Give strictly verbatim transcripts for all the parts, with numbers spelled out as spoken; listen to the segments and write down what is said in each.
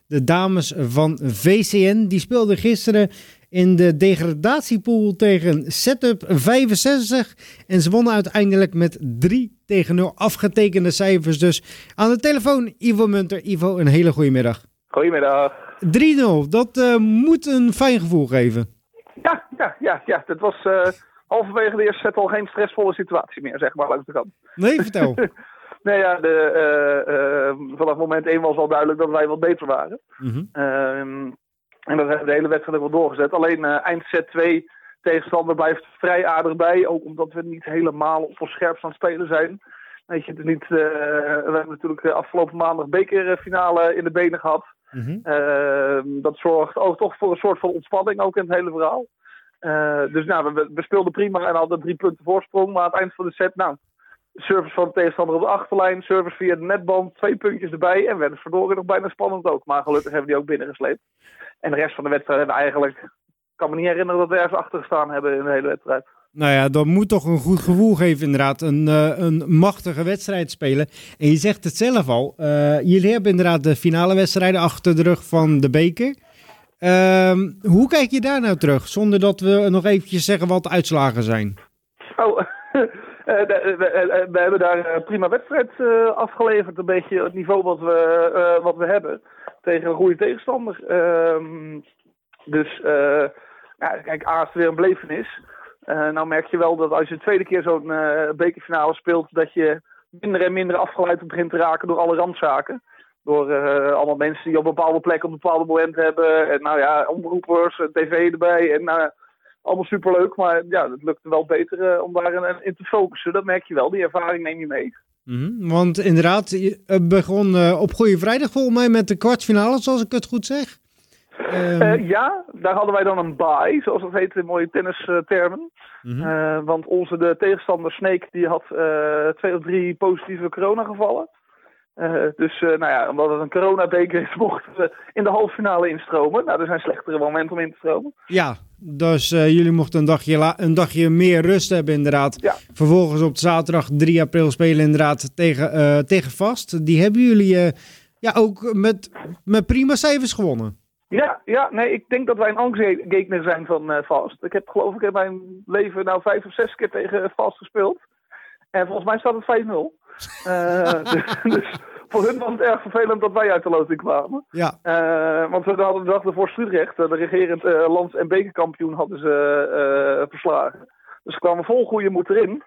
De dames van V C N die speelden gisteren in de degradatiepool tegen Setup vijfenzestig. En ze wonnen uiteindelijk met drie tegen nul afgetekende cijfers. Dus aan de telefoon Ivo Munter. Ivo, een hele goede middag. Goedemiddag. drie nul, dat uh, moet een fijn gevoel geven. Ja, ja, ja, ja. Het was uh, halverwege de eerste set al geen stressvolle situatie meer, zeg maar, langs de kant. Nee, vertel. nee, ja, de, uh, uh, vanaf moment één was al duidelijk dat wij wat beter waren. Mm-hmm. Uh, en dat hebben we de hele wedstrijd ook wel doorgezet. Alleen uh, eind set twee tegenstander blijft vrij aardig bij. Ook omdat we niet helemaal op ons scherpst aan het spelen zijn. Weet je, het is niet, uh, we hebben natuurlijk afgelopen maandag bekerfinale in de benen gehad. Mm-hmm. Uh, dat zorgt ook toch voor een soort van ontspanning ook in het hele verhaal. Uh, dus nou, we, we speelden prima en hadden drie punten voorsprong. Maar aan het eind van de set, nou, service van de tegenstander op de achterlijn, service via de netband, twee puntjes erbij. En werd het verdorie nog bijna spannend ook. Maar gelukkig hebben we die ook binnengesleept. En de rest van de wedstrijd hebben we eigenlijk, ik kan me niet herinneren dat we ergens achter gestaan hebben in de hele wedstrijd. Nou ja, dat moet toch een goed gevoel geven inderdaad. Een, uh, een machtige wedstrijd spelen. En je zegt het zelf al. Uh, jullie hebben inderdaad de finale wedstrijden achter de rug van de beker. Uh, hoe kijk je daar nou terug? Zonder dat we nog eventjes zeggen wat de uitslagen zijn. Oh, we, we, we hebben daar een prima wedstrijd uh, afgeleverd. Een beetje het niveau wat we, uh, wat we hebben. Tegen een goede tegenstander. Uh, dus, uh, ja, kijk, A is weer een belevenis. Uh, nou merk je wel dat als je de tweede keer zo'n uh, bekerfinale speelt, dat je minder en minder afgeleid begint te raken door alle randzaken. Door uh, allemaal mensen die op bepaalde plekken op een bepaald moment hebben. En nou ja, omroepers, tv erbij. En uh, allemaal superleuk. Maar ja, het lukt wel beter uh, om daar in, in te focussen. Dat merk je wel. Die ervaring neem je mee. Mm-hmm, want inderdaad, je begon uh, op Goede Vrijdag volgens mij met de kwartfinale, zoals ik het goed zeg. Um... Uh, ja, daar hadden wij dan een bye, zoals dat heet in mooie tennistermen. Mm-hmm. Uh, want onze de tegenstander Snake die had uh, twee of drie positieve coronagevallen. Uh, dus uh, nou ja, omdat het een coronabeker is, mochten we in de halve finale instromen. Nou, er zijn slechtere momenten om in te stromen. Ja, dus uh, jullie mochten een dagje, la- een dagje meer rust hebben inderdaad. Ja. Vervolgens op zaterdag drie april spelen inderdaad tegen, uh, tegen Vast. Die hebben jullie uh, ja, ook met, met prima cijfers gewonnen. Ja, ja, nee, ik denk dat wij een angstgegner zijn van uh, Vast. Ik heb geloof ik in mijn leven nou vijf of zes keer tegen Vast gespeeld. En volgens mij staat het vijf nul. Uh, dus, dus voor hun was het erg vervelend dat wij uit de loting kwamen. Ja. Uh, want we hadden de dag ervoor Sliedrecht, de regerend uh, lands- en bekerkampioen, hadden ze uh, verslagen. Dus ze kwamen vol goede moed erin.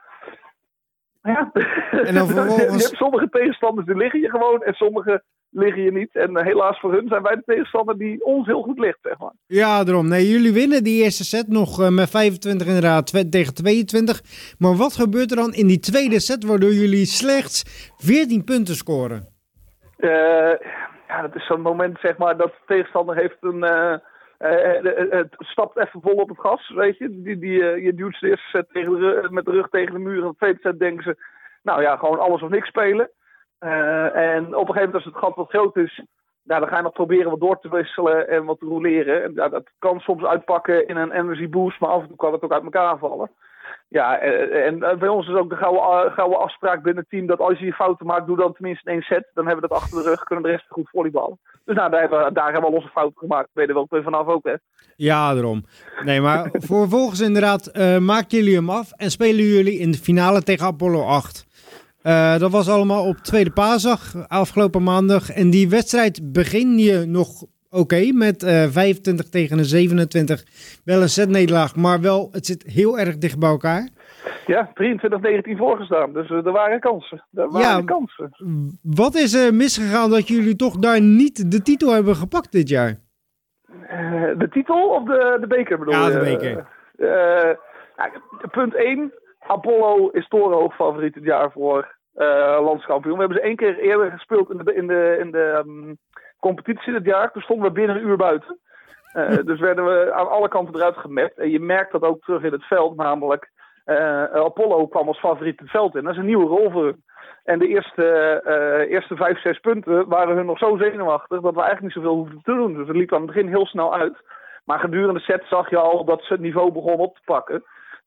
Ja. En dan vervolgens... je hebt sommige tegenstanders die liggen je gewoon en sommige liggen je niet. En uh, helaas voor hun zijn wij de tegenstander die ons heel goed ligt, zeg maar. Ja, daarom. Nee, jullie winnen die eerste set nog uh, met vijfentwintig inderdaad tw- tegen tweeëntwintig. Maar wat gebeurt er dan in die tweede set waardoor jullie slechts veertien punten scoren? Uh, ja, dat is zo'n moment, zeg maar, dat de tegenstander heeft een... Uh, uh, uh, het stapt even vol op het gas, weet je. Die, die, uh, je duwt de eerste set tegen de, met de rug tegen de muur. En de tweede set denken ze, nou ja, gewoon alles of niks spelen. Uh, en op een gegeven moment als het gat wat groot is, nou, dan ga je nog proberen wat door te wisselen en wat te roleren. En, ja, dat kan soms uitpakken in een energy boost, maar af en toe kan het ook uit elkaar vallen. Ja, en, en bij ons is ook de gouden, gouden afspraak binnen het team dat als je je fouten maakt, doe dan tenminste één set. Dan hebben we dat achter de rug, kunnen de rest goed volleyballen. Dus nou, daar hebben we, daar hebben we al onze fouten gemaakt. Ben je er wel vanaf ook, hè? Ja, daarom. Nee, maar vervolgens inderdaad uh, maken jullie hem af en spelen jullie in de finale tegen Apollo acht. Uh, dat was allemaal op tweede paasdag afgelopen maandag. En die wedstrijd begin je nog oké okay, met uh, vijfentwintig tegen een zevenentwintig. Wel een setnederlaag, maar wel, het zit heel erg dicht bij elkaar. Ja, drieëntwintig negentien voorgestaan. Dus uh, er waren kansen. Er waren ja, kansen. Wat is er misgegaan dat jullie toch daar niet de titel hebben gepakt dit jaar? Uh, de titel of de, de beker bedoel je? Ja, de beker. Uh, uh, punt één. Apollo is torenhoog favoriet dit jaar voor uh, landskampioen. We hebben ze één keer eerder gespeeld in de, in de, in de um, competitie dit jaar. Toen stonden we binnen een uur buiten. Uh, dus werden we aan alle kanten eruit gemapt. En je merkt dat ook terug in het veld. Namelijk, uh, Apollo kwam als favoriet het veld in. Dat is een nieuwe rol voor hun. En de eerste, uh, eerste vijf, zes punten waren hun nog zo zenuwachtig dat we eigenlijk niet zoveel hoefden te doen. Dus het liep aan het begin heel snel uit. Maar gedurende de set zag je al dat ze het niveau begon op te pakken.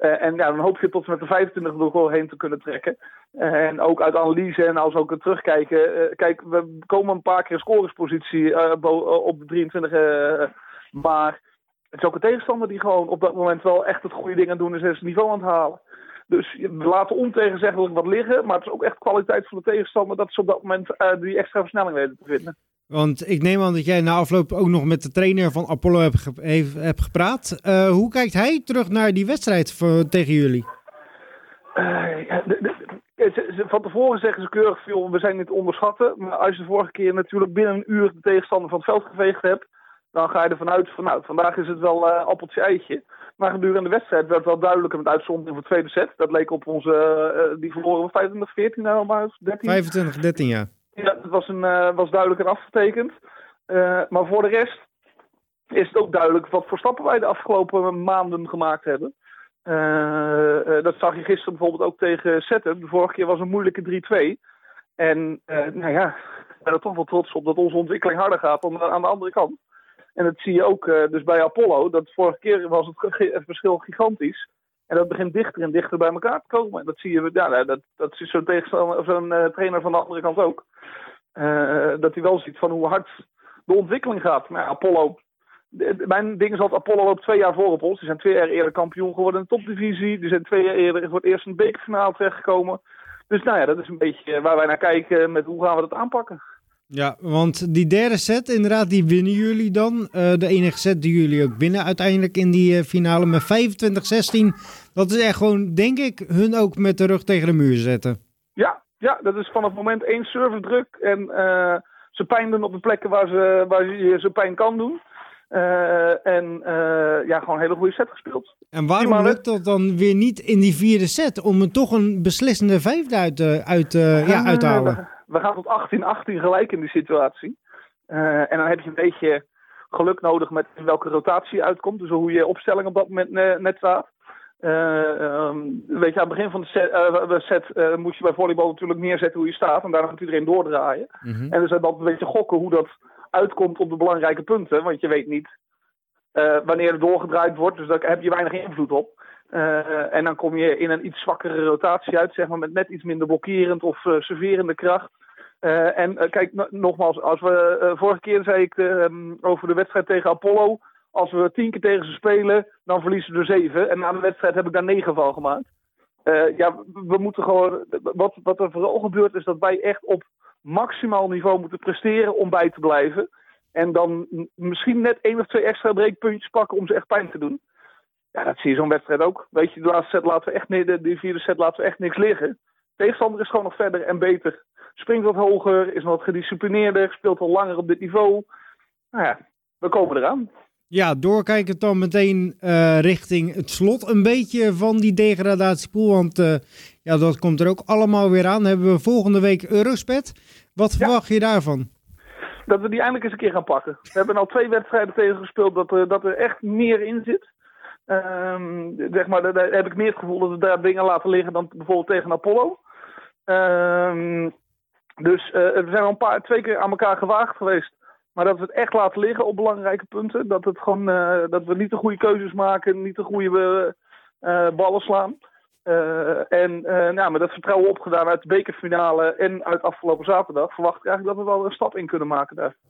Uh, en ja, dan hoop je tot met de vijfentwintig door heen te kunnen trekken. Uh, en ook uit analyse en als ook het terugkijken. Uh, kijk, we komen een paar keer in scoringspositie uh, bo- op de drieëntwintig. Uh, maar het is ook een tegenstander die gewoon op dat moment wel echt het goede ding aan doen is en zijn niveau aan het halen. Dus we laten ontegenzeggelijk wat liggen. Maar het is ook echt kwaliteit van de tegenstander dat ze op dat moment uh, die extra versnelling weten te vinden. Want ik neem aan dat jij na afloop ook nog met de trainer van Apollo hebt, ge- heeft, hebt gepraat. Uh, hoe kijkt hij terug naar die wedstrijd voor, tegen jullie? Uh, ja, de, de, ze, ze, van tevoren zeggen ze keurig veel, we zijn niet te onderschatten. Maar als je de vorige keer natuurlijk binnen een uur de tegenstander van het veld geveegd hebt, dan ga je ervan uit van nou, vandaag is het wel uh, appeltje eitje. Maar gedurende de wedstrijd werd het wel duidelijker met uitzondering voor de tweede set. Dat leek op onze, uh, die verloren we vijfentwintig veertien nou maar, dertien. vijfentwintig dertien, ja. Ja, dat was, een, uh, was duidelijker afgetekend. Uh, maar voor de rest is het ook duidelijk wat voor stappen wij de afgelopen maanden gemaakt hebben. Uh, uh, dat zag je gisteren bijvoorbeeld ook tegen Zetten. De vorige keer was een moeilijke drie twee. En uh, nou ja, ik ben er toch wel trots op dat onze ontwikkeling harder gaat dan aan de andere kant. En dat zie je ook uh, dus bij Apollo. Dat vorige keer was het, ge- het verschil gigantisch. En dat begint dichter en dichter bij elkaar te komen. En dat zie je, ja, dat, dat is zo'n, tegenstander, zo'n uh, trainer van de andere kant ook. Uh, dat hij wel ziet van hoe hard de ontwikkeling gaat. Maar ja, Apollo, de, de, mijn ding is altijd, Apollo loopt twee jaar voor op ons. Die zijn twee jaar eerder kampioen geworden in de topdivisie. Die zijn twee jaar eerder voor het eerst in de bekerfinale terechtgekomen. Dus nou ja, dat is een beetje waar wij naar kijken met hoe gaan we dat aanpakken. Ja, want die derde set, inderdaad, die winnen jullie dan. Uh, de enige set die jullie ook winnen uiteindelijk in die uh, finale met vijfentwintig zestien. Dat is echt gewoon, denk ik, hun ook met de rug tegen de muur zetten. Ja, ja, dat is vanaf moment één service druk. En uh, ze pijn doen op de plekken waar, ze, waar je ze pijn kan doen. Uh, en uh, ja, gewoon een hele goede set gespeeld. En waarom lukt dat dan weer niet in die vierde set om er toch een beslissende vijfde uit, uh, uit, uh, ja, uit te halen? We, we gaan tot achttien achttien gelijk in die situatie. Uh, en dan heb je een beetje geluk nodig met welke rotatie uitkomt. Dus hoe je opstelling op dat moment ne- net staat. Uh, um, weet je, aan het begin van de set, uh, set uh, moet je bij volleybal natuurlijk neerzetten hoe je staat. En daarna moet iedereen doordraaien. Mm-hmm. En dus dan een beetje gokken hoe dat uitkomt op de belangrijke punten. Want je weet niet uh, wanneer er doorgedraaid wordt. Dus daar heb je weinig invloed op. Uh, en dan kom je in een iets zwakkere rotatie uit. Zeg maar met net iets minder blokkerend of uh, serverende kracht. Uh, en uh, kijk, n- nogmaals, als we uh, vorige keer zei ik uh, um, over de wedstrijd tegen Apollo. Als we tien keer tegen ze spelen, dan verliezen we er zeven. En na de wedstrijd heb ik daar negen van gemaakt. Uh, ja, we moeten gewoon. Wat, wat er vooral gebeurt is dat wij echt op maximaal niveau moeten presteren om bij te blijven. En dan m- misschien net één of twee extra breekpuntjes pakken om ze echt pijn te doen. Ja, dat zie je zo'n wedstrijd ook. Weet je, de laatste set laten we echt de, de vierde set laten we echt niks liggen. De tegenstander is gewoon nog verder en beter. Springt wat hoger, is nog wat gedisciplineerder, speelt al langer op dit niveau. Nou ja, we komen eraan. Ja, doorkijken dan meteen uh, richting het slot een beetje van die degradatiepool. Want uh, ja, dat komt er ook allemaal weer aan. Hebben we volgende week Eurospet. Wat ja. verwacht je daarvan? Dat we die eindelijk eens een keer gaan pakken. We hebben al twee wedstrijden tegen gespeeld dat, uh, dat er echt meer in zit. Um, zeg maar, daar heb ik meer het gevoel dat we daar dingen laten liggen dan bijvoorbeeld tegen Apollo. Um, dus uh, we zijn al een paar, twee keer aan elkaar gewaagd geweest. Maar dat we het echt laten liggen op belangrijke punten. Dat, het gewoon, uh, dat we niet de goede keuzes maken, niet de goede uh, ballen slaan. Uh, en uh, nou, met dat vertrouwen opgedaan uit de bekerfinale en uit afgelopen zaterdag, verwacht ik eigenlijk dat we wel een stap in kunnen maken daar.